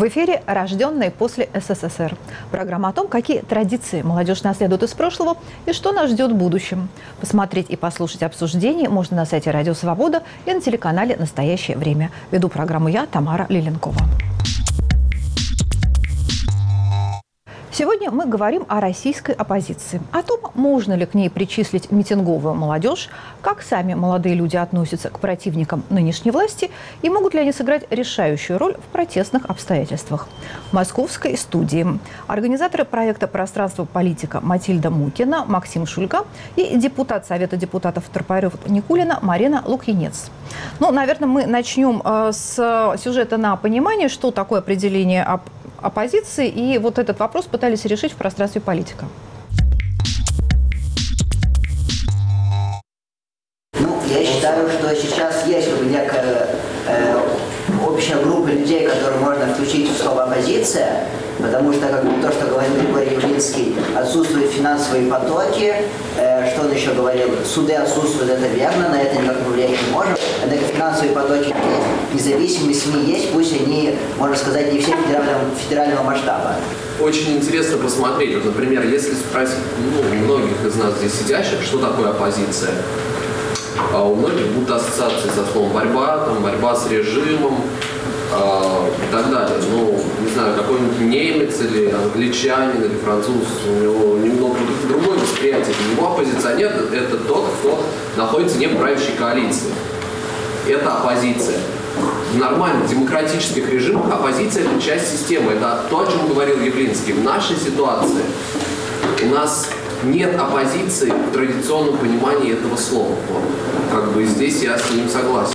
эфире «Рожденные после СССР». Программа о том, какие традиции молодежь наследует из прошлого и что нас ждет в будущем. Посмотреть и послушать обсуждения можно на сайте «Радио Свобода» и на телеканале «Настоящее время». Веду программу я, Тамара Лиленкова. Сегодня мы говорим о российской оппозиции, о том, можно ли к ней причислить митинговую молодежь, как сами молодые люди относятся к противникам нынешней власти и могут ли они сыграть решающую роль в протестных обстоятельствах. В московской студии организаторы проекта «Пространство. Политика» Матильда Мукина, Максим Шульга и депутат Совета депутатов Тропарев-Никулина Марина Лукьянец. Ну, наверное, мы начнем с сюжета на понимание, что такое определение оппозиции, и вот этот вопрос пытались решить в пространстве «Политика». Ну, я считаю, что сейчас есть некая общая группа людей, которую можно включить в слово «оппозиция», потому что, как бы, то, что говорил Григорий Явлинский, отсутствуют финансовые потоки, что он еще говорил, суды отсутствуют, это верно, на это никак повлиять не можем, однако финансовые потоки есть, независимые СМИ есть, пусть они, можно сказать, не все федерального масштаба. Очень интересно посмотреть, вот, например, если спросить многих из нас здесь сидящих, что такое оппозиция, а у многих будут ассоциации со словом борьба с режимом и так далее. Ну, не знаю, какой-нибудь немец или англичанин или француз, у него немного другое восприятие. Для него оппозиционер – это тот, кто находится не в правящей коалиции. Это оппозиция. В нормальных демократических режимах оппозиция – это часть системы. Это то, о чем говорил Явлинский. В нашей ситуации у нас нет оппозиции в традиционном понимании этого слова. Вот. Как бы здесь я с ним согласен.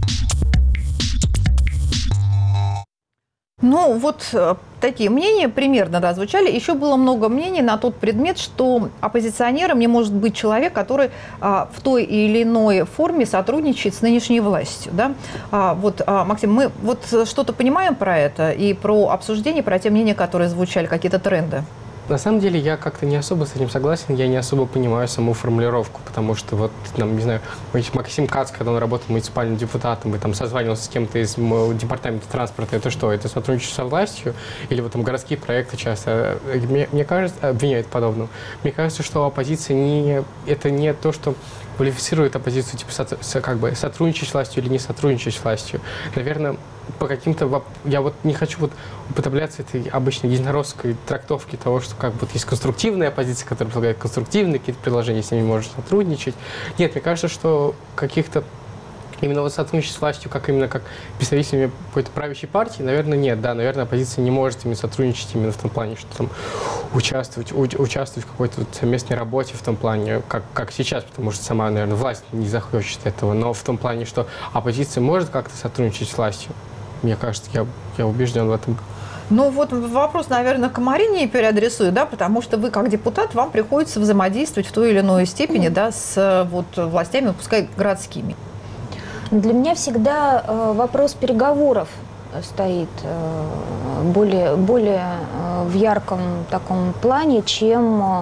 Ну, вот такие мнения примерно звучали. Еще было много мнений на тот предмет, что оппозиционером не может быть человек, который в той или иной форме сотрудничает с нынешней властью. Да? Максим, мы вот что-то понимаем про это и про обсуждение, про те мнения, которые звучали, какие-то тренды? На самом деле я как-то не особо с этим согласен, я не особо понимаю саму формулировку, потому что вот, не знаю, Максим Кац, когда он работал муниципальным депутатом и там созванивался с кем-то из департамента транспорта, это что, это сотрудничество со властью? Или вот там городские проекты часто, мне кажется, обвиняют подобным. Мне кажется, что оппозиция это не то, что квалифицирует оппозицию, типа, как бы сотрудничать с властью или не сотрудничать с властью. Наверное, по каким-то... Я вот не хочу вот употребляться этой обычной единоросской трактовки того, что как бы вот есть конструктивная оппозиция, которая предлагает конструктивные какие-то предложения, с ними можно сотрудничать. Нет, мне кажется, что каких-то именно вот сотрудничать с властью, как именно как представителями какой-то правящей партии, наверное, нет. Да, наверное, оппозиция не может именно сотрудничать именно в том плане, что там участвовать в какой-то вот совместной работе в том плане, как сейчас, потому что сама, наверное, власть не захочет этого, но в том плане, что оппозиция может как-то сотрудничать с властью. Мне кажется, я убежден в этом. Ну вот вопрос, наверное, к Марине переадресую, да, потому что вы как депутат, вам приходится взаимодействовать в той или иной степени, да, с властями, пускай городскими. Для меня всегда вопрос переговоров стоит более в ярком таком плане, чем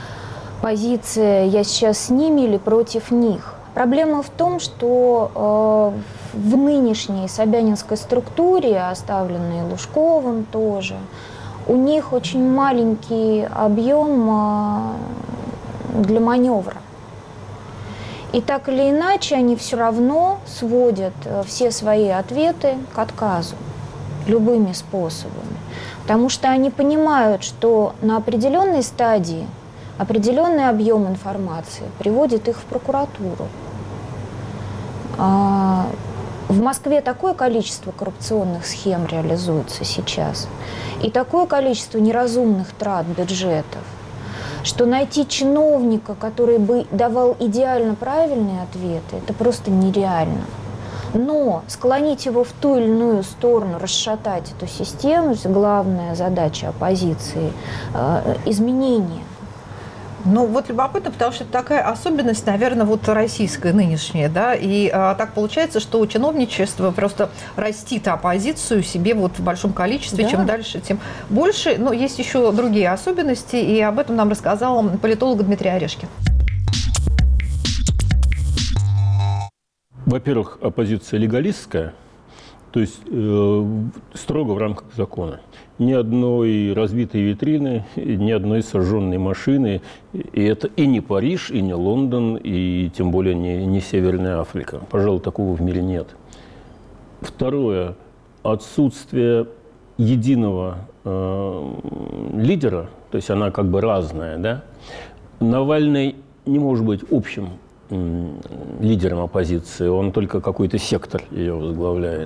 позиция «я сейчас с ними» или «против них». Проблема в том, что в нынешней собянинской структуре, оставленной Лужковым тоже, у них очень маленький объем для маневра. И так или иначе они все равно сводят все свои ответы к отказу любыми способами. Потому что они понимают, что на определенной стадии определенный объем информации приводит их в прокуратуру. В Москве такое количество коррупционных схем реализуется сейчас, и такое количество неразумных трат бюджетов, что найти чиновника, который бы давал идеально правильные ответы, это просто нереально. Но склонить его в ту или иную сторону, расшатать эту систему, это главная задача оппозиции, изменения. Ну, вот любопытно, потому что это такая особенность, наверное, вот российская нынешняя, да, и так получается, что чиновничество просто растит оппозицию себе вот в большом количестве, да. Чем дальше, тем больше, но есть еще другие особенности, и об этом нам рассказал политолог Дмитрий Орешкин. Во-первых, оппозиция легалистская, То есть строго в рамках закона. Ни одной разбитой витрины, ни одной сожженной машины. И это и не Париж, и не Лондон, и тем более не Северная Африка. Пожалуй, такого в мире нет. Второе. Отсутствие единого лидера, то есть она как бы разная, да? Навальный не может быть общим лидером оппозиции, он только какой-то сектор ее возглавляет.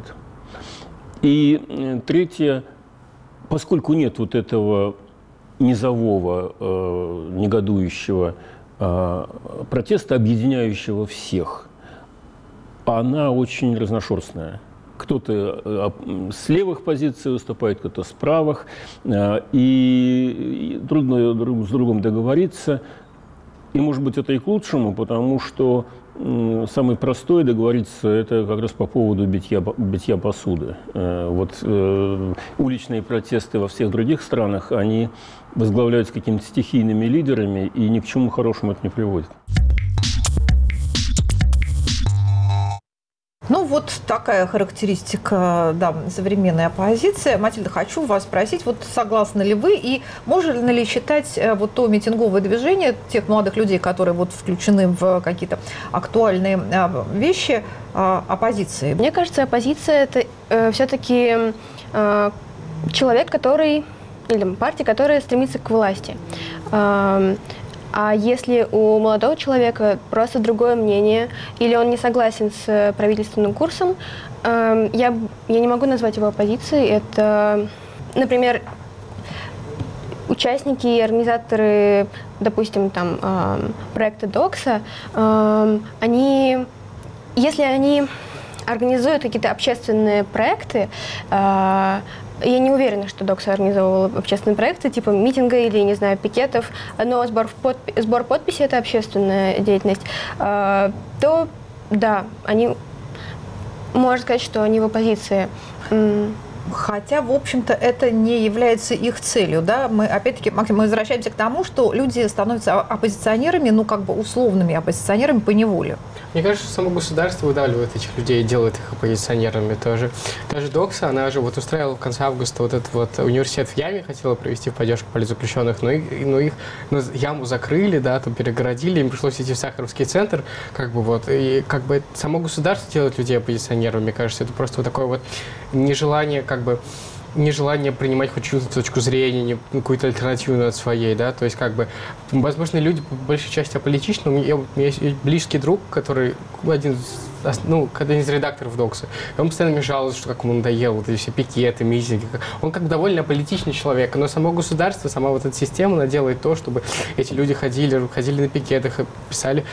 И третье, поскольку нет вот этого низового, негодующего протеста, объединяющего всех, она очень разношерстная. Кто-то с левых позиций выступает, кто-то с правых, и трудно друг с другом договориться. И, может быть, это и к лучшему, потому что самый простой договориться – это как раз по поводу битья посуды. Вот уличные протесты во всех других странах, они возглавляются какими-то стихийными лидерами, и ни к чему хорошему это не приводит. Ну, вот такая характеристика, да, современной оппозиции. Матильда, хочу вас спросить, вот согласны ли вы и можно ли считать вот то митинговое движение тех молодых людей, которые вот включены в какие-то актуальные вещи, оппозицией? Мне кажется, оппозиция – это все-таки человек, который, или партия, которая стремится к власти. А если у молодого человека просто другое мнение, или он не согласен с правительственным курсом, я не могу назвать его оппозицией. Это, например, участники и организаторы, допустим, там, проекта Докса, если они организуют какие-то общественные проекты, я не уверена, что Докс организовывал общественные проекты, типа митинга или, не знаю, пикетов, но сбор подписи – это общественная деятельность, то, да, можно сказать, что они в оппозиции. Хотя, в общем-то, это не является их целью, да? Мы, опять-таки, Максим, мы возвращаемся к тому, что люди становятся оппозиционерами, ну, как бы условными оппозиционерами по неволе. Мне кажется, само государство выдавливает этих людей и делает их оппозиционерами тоже. Даже Докса, она же вот устраивала в конце августа вот этот вот университет в яме, хотела провести в поддержку политзаключенных, но яму закрыли, да, там перегородили, им пришлось идти в Сахаровский центр, как бы вот, и как бы само государство делает людей оппозиционерами, мне кажется, это просто вот такое вот нежелание, как бы, нежелание принимать хоть чью-то точку зрения, какую-то альтернативную от своей, да, то есть, как бы, возможно, люди по большей части аполитичны. У меня есть близкий друг, который один из редакторов Докса, и он постоянно мне жалуется, что как ему надоело вот эти все пикеты, митинги. Он как бы довольно аполитичный человек, но само государство, сама вот эта система, она делает то, чтобы эти люди ходили на пикетах и писали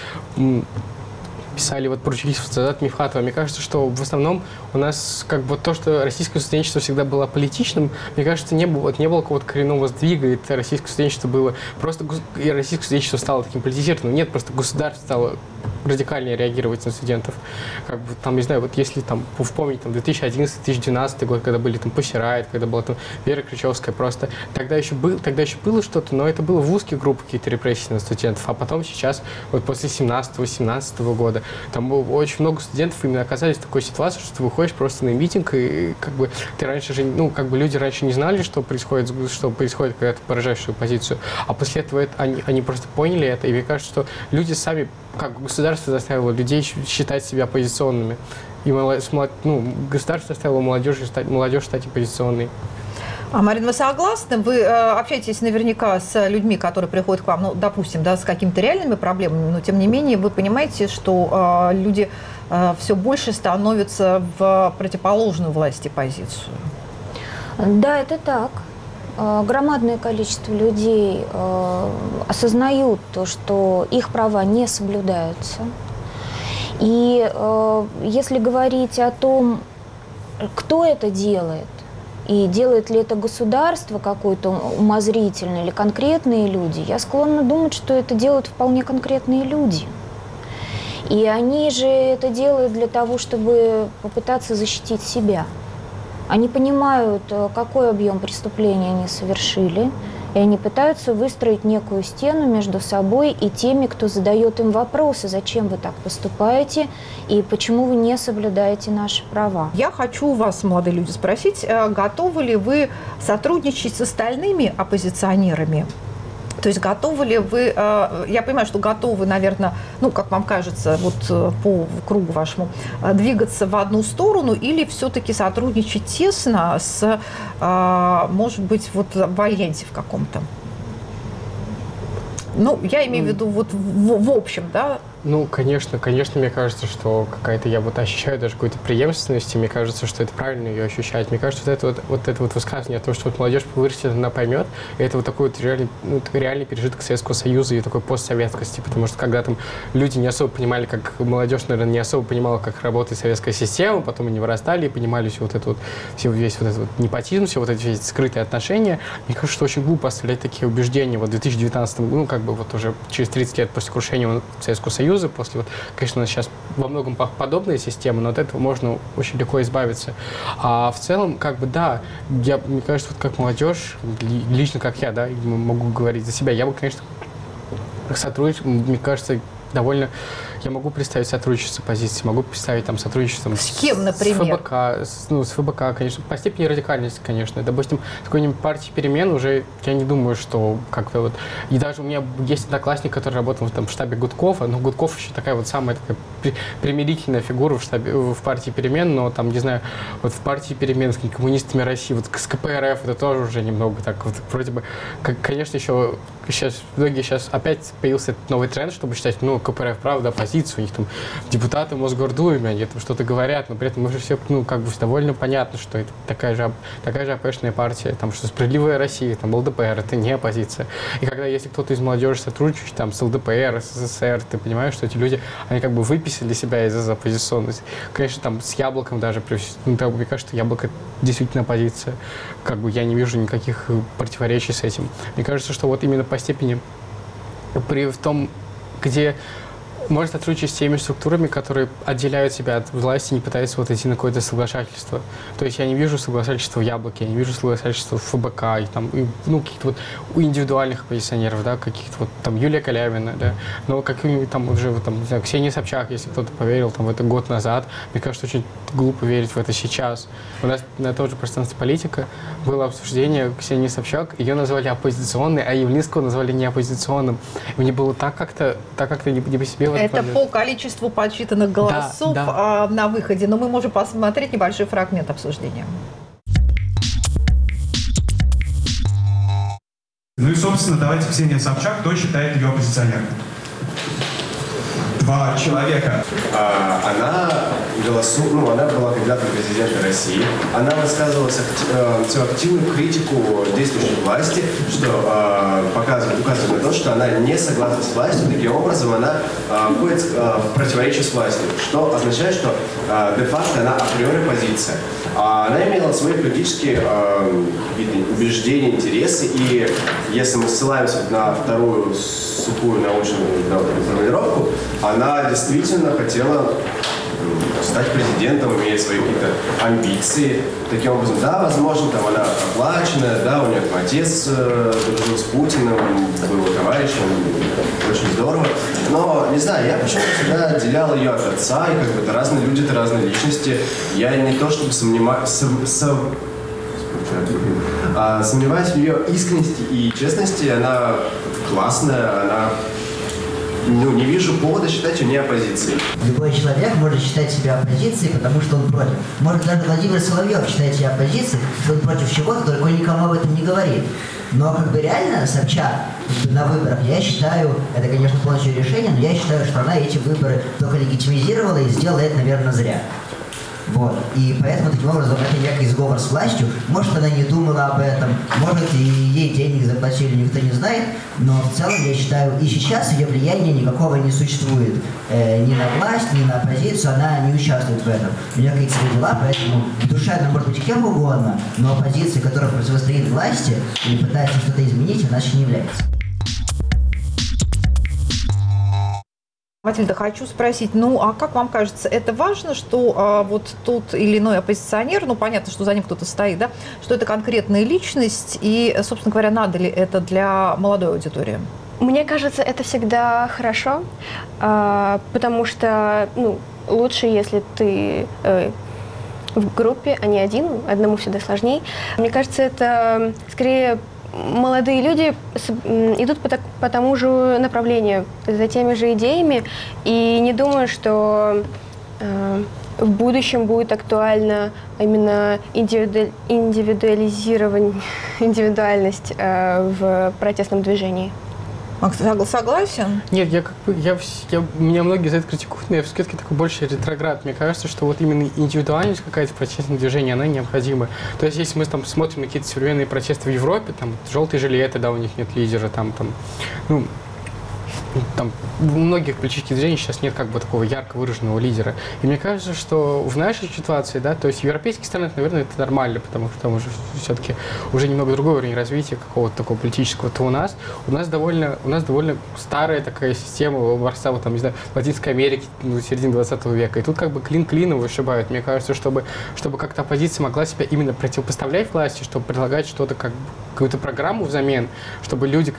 вот про Садат Мифхатова. Мне кажется, что в основном у нас как бы то, что российское студенчество всегда было политичным, мне кажется, не было какого-то коренного сдвига, и это российское студенчество было просто, и российское студенчество стало таким политизированным. Нет, просто государство стало радикальнее реагировать на студентов. Как бы, там, не знаю, вот если там вспомнить там 2011-2012 год, когда были там Pussy Riot, когда была там Вера Кричевская, просто тогда еще было что-то, но это было в узких группах какие-то репрессии на студентов, а потом сейчас, вот после 17-18 года, там очень много студентов именно оказались в такой ситуации, что ты выходишь просто на митинг, и как бы ты раньше же, люди раньше не знали, что происходит, когда ты поражаешь свою позицию, а после этого они просто поняли это, и мне кажется, что люди сами, как государство заставило людей считать себя оппозиционными, и государство заставило молодежь стать оппозиционной. А, Марина, вы согласны? Вы общаетесь наверняка с людьми, которые приходят к вам, допустим, да, с какими-то реальными проблемами, но тем не менее вы понимаете, что люди все больше становятся в противоположную власти позицию. Да, это так. Громадное количество людей осознают то, что их права не соблюдаются. И если говорить о том, кто это делает, и делает ли это государство какое-то умозрительное или конкретные люди, я склонна думать, что это делают вполне конкретные люди. И они же это делают для того, чтобы попытаться защитить себя. Они понимают, какой объем преступления они совершили, И они пытаются выстроить некую стену между собой и теми, кто задает им вопросы, зачем вы так поступаете и почему вы не соблюдаете наши права. Я хочу у вас, молодые люди, спросить, готовы ли вы сотрудничать с остальными оппозиционерами? То есть готовы ли вы, я понимаю, что готовы, наверное, ну, как вам кажется, вот по кругу вашему, двигаться в одну сторону или все-таки сотрудничать тесно с, может быть, вот в альянсе в каком-то? Ну, я имею в виду вот в общем, да? Ну, конечно, мне кажется, что какая-то, я вот ощущаю даже какую-то преемственность, и мне кажется, что это правильно ее ощущать. Мне кажется, вот это высказывание, то, что вот молодежь вырастет, она поймет, и это вот такой вот реальный пережиток Советского Союза и такой постсоветскости, потому что когда там люди не особо понимали, как молодежь, наверное, не особо понимала, как работает советская система, потом они вырастали и понимали всю вот эту вот, весь вот этот вот непотизм, все вот эти скрытые отношения. Мне кажется, что очень глупо оставлять такие убеждения. Вот в 2019, ну, как бы вот уже через 30 лет после крушения Советского Союза, после вот, конечно, у нас сейчас во многом подобная система, но от этого можно очень легко избавиться. А в целом, как бы, да, мне кажется, вот как молодежь, лично как я, да, могу говорить за себя, я бы, конечно, сотрудничал, мне кажется, довольно... Я могу представить сотрудничество с оппозицией, могу представить там сотрудничество с кем, например? С ФБК, конечно, по степени радикальности, конечно. Допустим, с какой-нибудь партией перемен уже я не думаю, что как-то вот... И даже у меня есть одноклассник, который работал там, в штабе Гудкова, но Гудков еще такая вот самая такая примирительная фигура в партии перемен, но там, не знаю, вот в партии перемен с коммунистами России, вот с КПРФ это тоже уже немного так вот вроде бы... Конечно, еще сейчас, многие сейчас опять появился этот новый тренд, чтобы считать, ну, КПРФ, правда, оппозиция, у них там депутаты Мосгордумы, они там что-то говорят, но при этом мы же все, ну, как бы довольно понятно, что это такая же АПшная партия, там, что «Справедливая Россия», там, ЛДПР, это не оппозиция. И когда, если кто-то из молодежи сотрудничает, там, с ЛДПР, СССР, ты понимаешь, что эти люди, они как бы выписали себя из оппозиционности. Конечно, там, с Яблоком даже, ну, там, мне кажется, что Яблоко действительно оппозиция. Как бы я не вижу никаких противоречий с этим. Мне кажется, что вот именно по степени, в том, где может сотрудничать с теми структурами, которые отделяют себя от власти, не пытаются вот идти на какое-то соглашательство. То есть я не вижу соглашательства в Яблоке, я не вижу соглашательства в ФБК, и там, ну, каких-то вот у индивидуальных оппозиционеров, да, каких-то вот там Юлия Калявина, да, но какие-нибудь там уже, вот, там, не знаю, Ксения Собчак, если кто-то поверил там в это год назад, мне кажется, очень глупо верить в это сейчас. У нас на том же пространстве политика было обсуждение Ксении Собчак, ее назвали оппозиционной, а Явлинского назвали неоппозиционным. И мне было так как-то не по себе. Это по количеству подсчитанных голосов на выходе, но мы можем посмотреть небольшой фрагмент обсуждения. Ну и, собственно, давайте Ксения Собчак, кто считает ее оппозиционером? 2 человека. Она она была кандидатом в президенты России. Она высказывала всю активную критику действующей власти, что указывает на то, что она не согласна с властью. Таким образом, она входит в противоречие с властью, что означает, что де-факто она априори позиция. Она имела свои политические убеждения, интересы, и если мы ссылаемся на вторую сухую научную формулировку, она действительно хотела стать президентом, имея свои какие-то амбиции. Таким образом, да, возможно, там она оплаченная, да, у нее там отец дружил с Путиным, был товарищем, очень здорово. Но, не знаю, я почему-то всегда отделял ее от отца, и как бы это разные люди, это разные личности. Я не то чтобы сомневаюсь в ее искренности и честности, она классная, она... не вижу повода считать ее не оппозицией. Любой человек может считать себя оппозицией, потому что он против. Может, даже Владимир Соловьев считает себя оппозицией, что он против чего-то, только он никому об этом не говорит. Но как бы реально Собчак на выборах, я считаю, это, конечно, полностью решение, но я считаю, что она эти выборы только легитимизировала и сделала это, наверное, зря. Вот. И поэтому, таким образом, это некий сговор с властью. Может, она не думала об этом, может, и ей денег заплатили, никто не знает. Но в целом, я считаю, и сейчас ее влияния никакого не существует. Ни на власть, ни на оппозицию, она не участвует в этом. У нее какие-то свои дела, поэтому в душе она может быть кем угодно, но оппозиция, которая противостоит власти и пытается что-то изменить, она еще не является. Матильда, хочу спросить, а как вам кажется, это важно, что вот тот или иной оппозиционер, понятно, что за ним кто-то стоит, да, что это конкретная личность, и, собственно говоря, надо ли это для молодой аудитории? Мне кажется, это всегда хорошо, потому что лучше, если ты в группе, а не один, одному всегда сложнее. Мне кажется, это скорее молодые люди идут по тому же направлению, за теми же идеями, и не думаю, что в будущем будет актуальна именно индивидуальность в протестном движении. Макс, согласен? Нет, меня многие за это критикуют, но я все-таки такой больше ретроград. Мне кажется, что вот именно индивидуальность какая-то в протестном движении, она необходима. То есть, если мы там смотрим на какие-то современные протесты в Европе, там желтые жилеты, да, у них нет лидера, там у многих политических движений сейчас нет такого ярко выраженного лидера. И мне кажется, что в нашей ситуации, да, то есть в европейских странах, наверное, это нормально, потому что там уже все-таки уже немного другой уровень развития какого-то такого политического. То у нас довольно старая такая система образца, Латинской Америки, середины 20 века. И тут клин клином вышибают. Мне кажется, чтобы как-то оппозиция могла себя именно противопоставлять власти, чтобы предлагать что-то, какую-то программу взамен, чтобы люди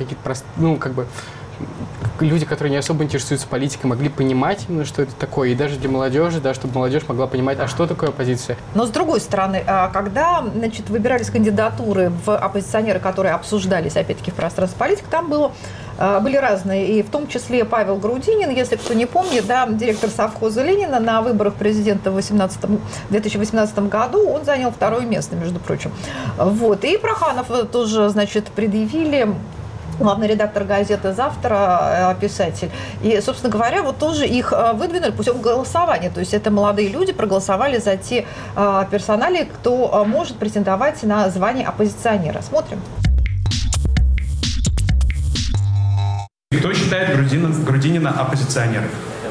люди, которые не особо интересуются политикой, могли понимать именно, что это такое. И даже для молодежи, да, чтобы молодежь могла понимать, а что такое оппозиция. Но с другой стороны, когда выбирались кандидатуры в оппозиционеры, которые обсуждались, опять-таки, в пространстве политики, там были разные, и в том числе Павел Грудинин, если кто не помнит, да, директор совхоза Ленина на выборах президента в 2018 году, он занял 2-е место, между прочим. Вот. И Проханов тоже, предъявили, главный редактор газеты «Завтра», писатель. И, собственно говоря, тоже их выдвинули путем голосования. То есть это молодые люди проголосовали за те персонали, кто может претендовать на звание оппозиционера. Смотрим. Кто считает Грудинина оппозиционером?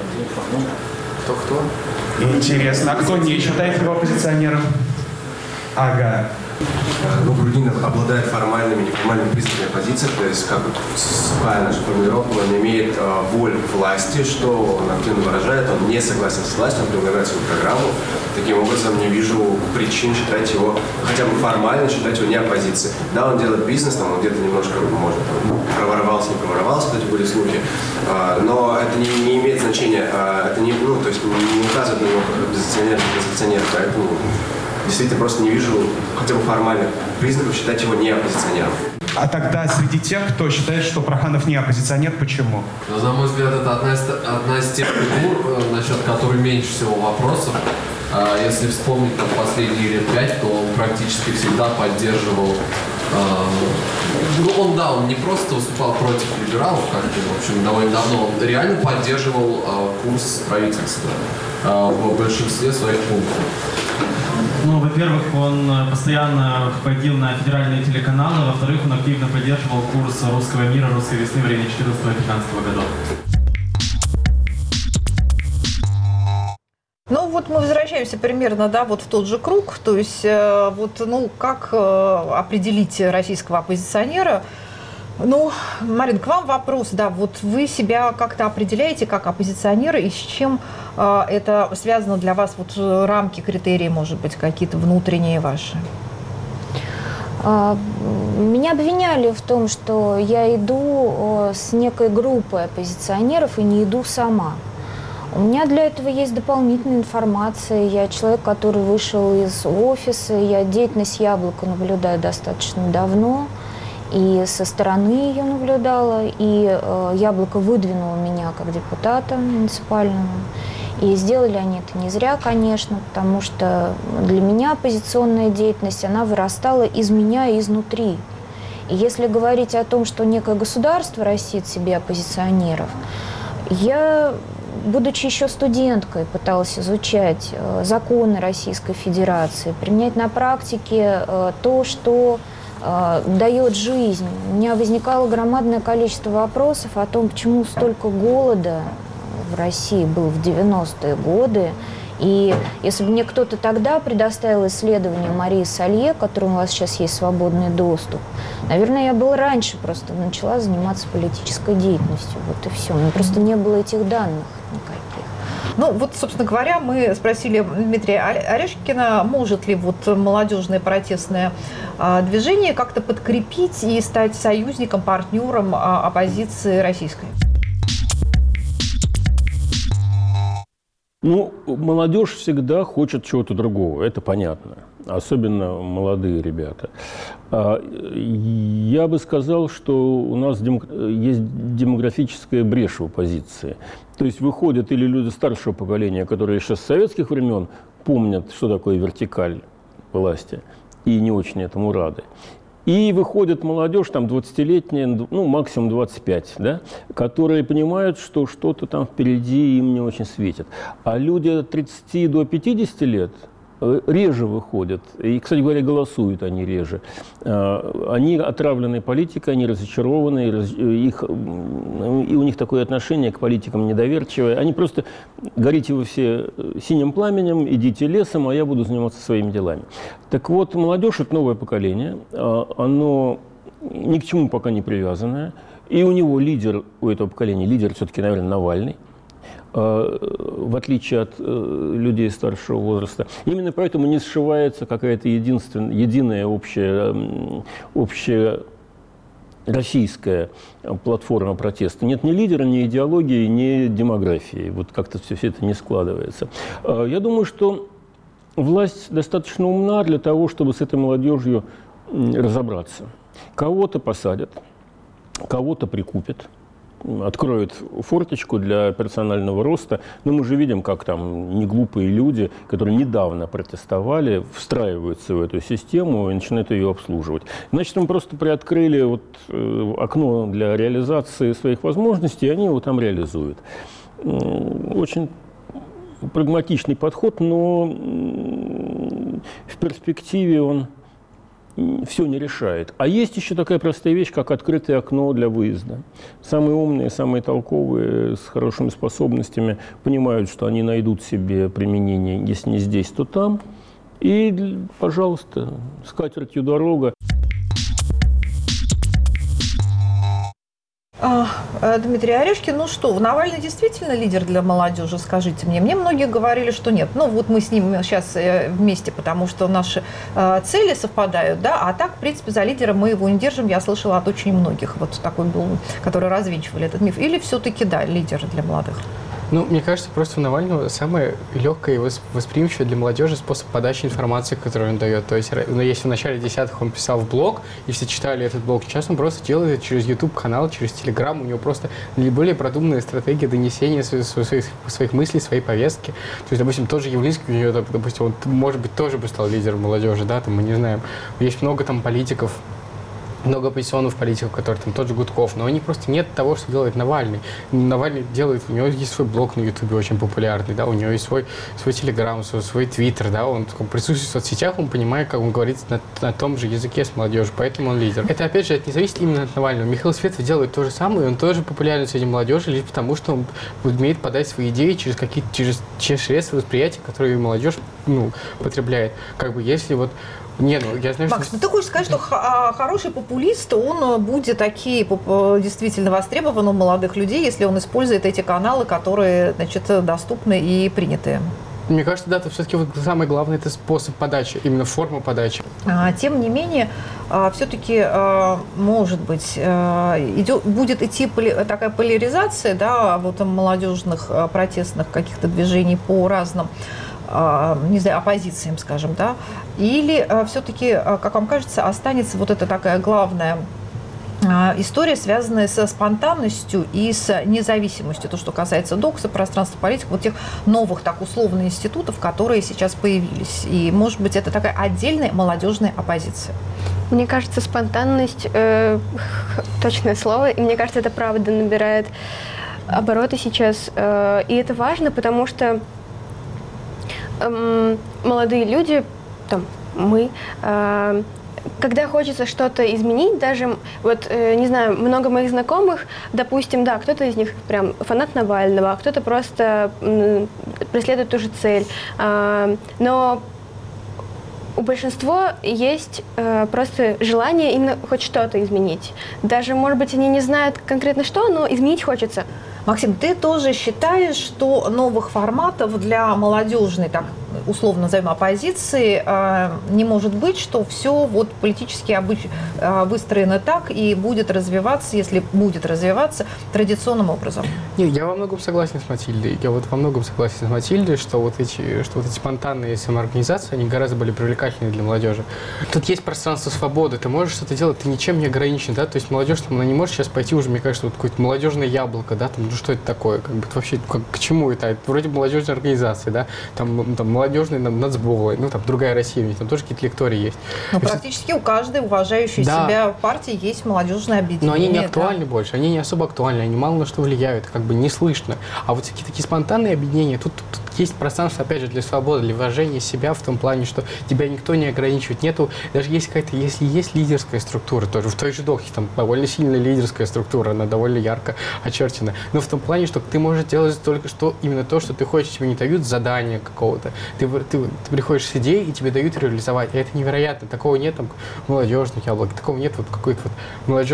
Кто? Интересно. А кто не считает его оппозиционером? Ага. Грудинин обладает формальными и неформальными признаками оппозиции, то есть, как правильно наша формулировка, он имеет волю к власти, что он активно выражает, он не согласен с властью, он предлагает свою программу. Таким образом, не вижу причин считать его, хотя бы формально считать его не оппозицией. Да, он делает бизнес, он где-то немножко, может, проворовался, не проворовался, кстати, были слухи, но это не имеет значения, это не указывает на него как оппозиционер, поэтому действительно просто не вижу хотя бы формальных признаков считать его не оппозиционером. А тогда среди тех, кто считает, что Проханов не оппозиционер, почему? На мой взгляд, это одна из тех фигур, насчет которой меньше всего вопросов. Если вспомнить последние лет 5, то он практически всегда поддерживал. Он не просто выступал против либералов, довольно давно, он реально поддерживал курс правительства в большинстве своих пунктов. Во-первых, он постоянно ходил на федеральные телеканалы, во-вторых, он активно поддерживал курс русского мира, русской весны в время 14-15 годов. Мы возвращаемся примерно, в тот же круг, то есть, как определить российского оппозиционера? Марин, к вам вопрос, вы себя как-то определяете как оппозиционера, и с чем это связано для вас, рамки, критерии, может быть, какие-то внутренние ваши? Меня обвиняли в том, что я иду с некой группой оппозиционеров и не иду сама. У меня для этого есть дополнительная информация. Я человек, который вышел из офиса, я деятельность «Яблоко» наблюдаю достаточно давно. И со стороны ее наблюдала, и «Яблоко» выдвинуло меня как депутата муниципального. И сделали они это не зря, конечно, потому что для меня оппозиционная деятельность, она вырастала из меня изнутри. И если говорить о том, что некое государство растит себе оппозиционеров, я, будучи еще студенткой, пыталась изучать законы Российской Федерации, применять на практике то, что дает жизнь. У меня возникало громадное количество вопросов о том, почему столько голода в России было в 90-е годы, И если бы мне кто-то тогда предоставил исследование Марии Салье, к которому у вас сейчас есть свободный доступ, наверное, я бы раньше просто начала заниматься политической деятельностью. Вот и все. Но просто не было этих данных никаких. Ну, вот, собственно говоря, мы спросили Дмитрия Орешкина, может ли вот молодежное протестное движение как-то подкрепить и стать союзником, партнером оппозиции российской? Ну, молодежь всегда хочет чего-то другого, это понятно. Особенно молодые ребята. Я бы сказал, что у нас есть демографическая брешь в оппозиции. То есть выходят или люди старшего поколения, которые еще с советских времен помнят, что такое вертикаль власти, и не очень этому рады. И выходит молодежь, там, 20-летняя, ну, максимум 25, да, которые понимают, что что-то там впереди им не очень светит. А люди от 30 до 50 лет реже выходят. И, кстати говоря, голосуют они реже. Они отравлены политикой, они разочарованы, и у них такое отношение к политикам недоверчивое. Они просто: горите вы все синим пламенем, идите лесом, а я буду заниматься своими делами. Так вот, молодежь – это новое поколение. Оно ни к чему пока не привязанное. И у него лидер, у этого поколения, лидер все-таки, наверное, Навальный, в отличие от людей старшего возраста. Именно поэтому не сшивается какая-то единая общая российская платформа протеста. Нет ни лидера, ни идеологии, ни демографии. Вот как-то все это не складывается. Я думаю, что власть достаточно умна для того, чтобы с этой молодежью разобраться. Кого-то посадят, кого-то прикупят, откроют форточку для персонального роста. Но мы же видим, как там неглупые люди, которые недавно протестовали, встраиваются в эту систему и начинают ее обслуживать. Значит, мы просто приоткрыли вот окно для реализации своих возможностей, и они его там реализуют. Очень прагматичный подход, но в перспективе он все не решает. А есть еще такая простая вещь, как открытое окно для выезда. Самые умные, самые толковые, с хорошими способностями понимают, что они найдут себе применение, если не здесь, то там. И, пожалуйста, с катертью дорога. Дмитрий Орешкин, ну что, Навальный действительно лидер для молодежи, скажите мне? Мне многие говорили, что нет. Ну вот мы с ним сейчас вместе, потому что наши цели совпадают, да, а так, в принципе, за лидера мы его не держим. Я слышала от очень многих, вот такой был, которые развенчивали этот миф. Или все-таки, да, лидер для молодых? Ну, мне кажется, просто у Навального самый легкий и восприимчивый для молодежи способ подачи информации, которую он дает. То есть, если в начале десятых он писал в блог, и все читали этот блог, сейчас он просто делает это через YouTube-канал, через Telegram. У него просто более продуманная стратегия донесения своих мыслей, своей повестки. То есть, допустим, тот же Явлинский, у него, допустим, он, может быть, тоже бы стал лидером молодежи, да, там, мы не знаем. Есть много там политиков, много оппозиционных политиков, которые там тот же Гудков, но они просто нет того, что делает Навальный. Навальный делает, у него есть свой блог на Ютубе очень популярный, да, у него есть свой Телеграм, свой Твиттер, да, он присутствует в соцсетях, он понимает, как он говорит на том же языке с молодежью, поэтому он лидер. Это, опять же, это не зависит именно от Навального. Михаил Светлый делает то же самое, и он тоже популярен среди молодежи, лишь потому, что он умеет подать свои идеи через средства восприятия, которые молодежь, потребляет. Как бы если вот я знаю, Макс, ты хочешь сказать, что хороший популист, он будет действительно востребован у молодых людей, если он использует эти каналы, которые, значит, доступны и приняты? Мне кажется, да, это все-таки вот самое главное, это способ подачи, именно форма подачи. Тем не менее, все-таки, может быть, будет идти такая поляризация, да, вот молодежных протестных каких-то движений по разным, не знаю, оппозициям, скажем, да, или все-таки, как вам кажется, останется вот эта такая главная история, связанная со спонтанностью и с независимостью, то, что касается докса, пространства политики, вот тех новых, так условно, институтов, которые сейчас появились. И, может быть, это такая отдельная молодежная оппозиция. Мне кажется, спонтанность, точное слово, и мне кажется, это правда набирает обороты сейчас. И это важно, потому что молодые люди, там, мы, когда хочется что-то изменить, даже, вот, не знаю, много моих знакомых, допустим, да, кто-то из них прям фанат Навального, а кто-то просто преследует ту же цель. Но у большинства есть просто желание именно хоть что-то изменить. Даже, может быть, они не знают конкретно что, но изменить хочется. Максим, ты тоже считаешь, что новых форматов для молодежной, так условно назовем, оппозиции не может быть, что все вот политически выстроено так и будет развиваться, если будет развиваться, традиционным образом? Нет, я во многом согласен с Матильдой. Я вот во многом согласен с Матильдой, что вот эти спонтанные самоорганизации, они гораздо более привлекательны для молодежи. Тут есть пространство свободы, ты можешь что-то делать, ты ничем не ограничен, да, то есть молодежь, там, она не может сейчас пойти уже, мне кажется, вот какое-то молодежное яблоко, да, там, ну что это такое, как бы, вообще, к чему это? Это вроде молодежной организации, да, там молодежный нацбол, ну, там, другая Россия, у них там тоже какие-то лектории есть. Ну, практически у каждой уважающей себя партии есть молодежное объединение. Но они не актуальны больше, они не особо актуальны, они мало на что влияют, как бы не слышно. А вот всякие такие спонтанные объединения, тут есть пространство, опять же, для свободы, для выражения себя в том плане, что тебя никто не ограничивает. Нету, даже есть какая-то, если есть лидерская структура, тоже в той же Дохе там довольно сильная лидерская структура, она довольно ярко очерчена. Но в том плане, что ты можешь делать только что именно то, что ты хочешь, тебе не дают задания какого-то. Ты приходишь с идеей, и тебе дают реализовать. И это невероятно. Такого нет там молодежных яблок, такого нет вот какой-то вот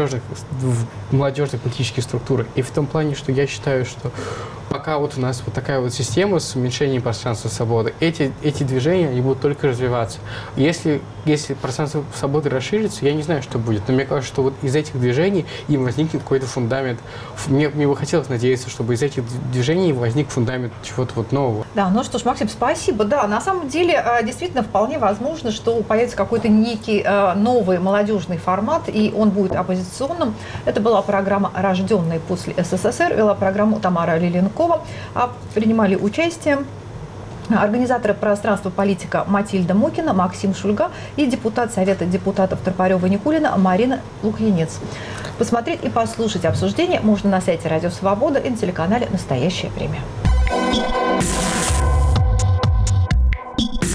молодежных политических структур. И в том плане, что я считаю, что пока вот у нас вот такая вот система с уменьшением пространства свободы, эти движения, они будут только развиваться. Если пространство свободы расширится, я не знаю, что будет. Но мне кажется, что вот из этих движений им возникнет какой-то фундамент. Мне бы хотелось надеяться, чтобы из этих движений возник фундамент чего-то вот нового. Да, ну что ж, Максим, спасибо. Да, на самом деле, действительно, вполне возможно, что появится какой-то некий новый молодежный формат, и он будет оппозиционным. Это была программа «Рожденные после СССР», вела программу Тамара Лиленкова. Принимали участие организаторы пространства политика Матильда Мокина, Максим Шульга и депутат Совета депутатов Тропарева-Никулина Марина Лукьянец. Посмотреть и послушать обсуждение можно на сайте Радио Свобода и на телеканале «Настоящее время».